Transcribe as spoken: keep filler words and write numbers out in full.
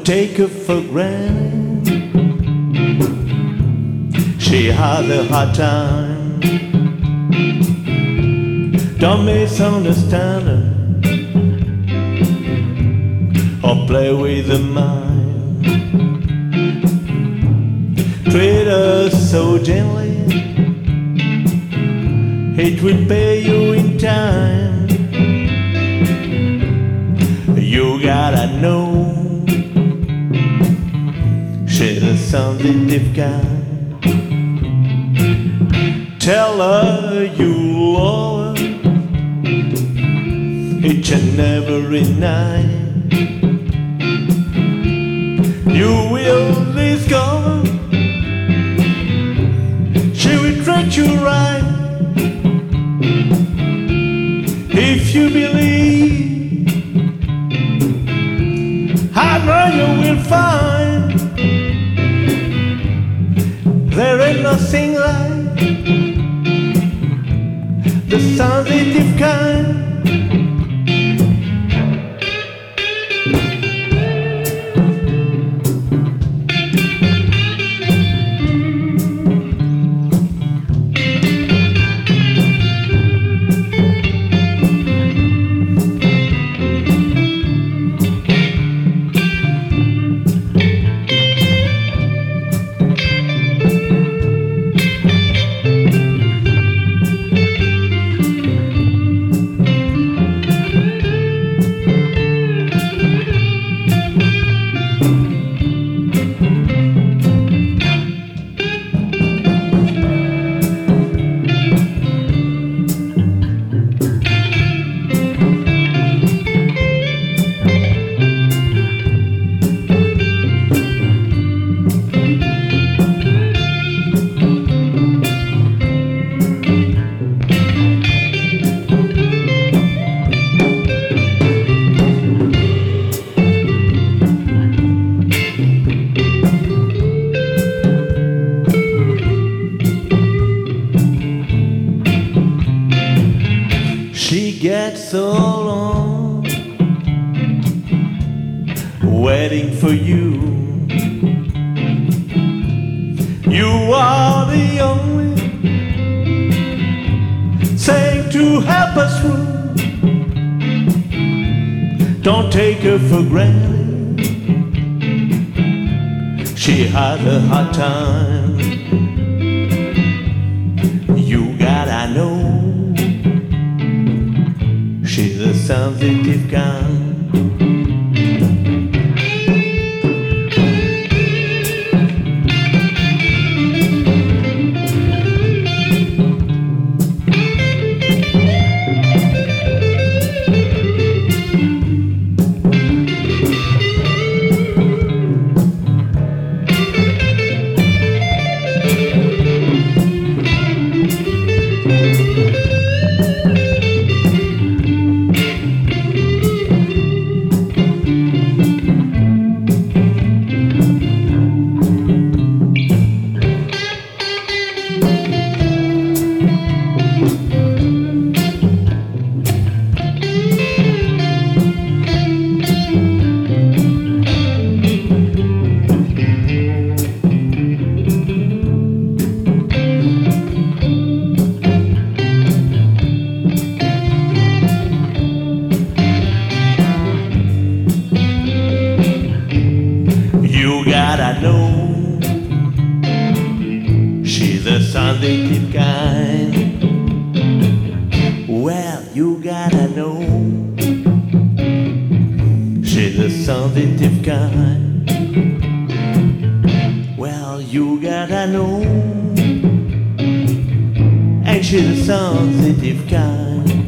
take her for granted. She had a hard time. Don't misunderstand her or play with her mind. Treat her so gently, it will pay you in time. You gotta know she's a sensitive kind. Tell her you love her each and every night. You will discover she will treat you right. If you believe, I know you will find there ain't nothing like the sensitive kind. She gets so long waiting for you. You are the only thing to help us through. Don't take her for granted. She had a hard time. You gotta know she's a sensitive kind. You gotta know she's a sensitive kind. Well, you gotta know she's a sensitive kind. Well, you gotta know, and she's a sensitive kind.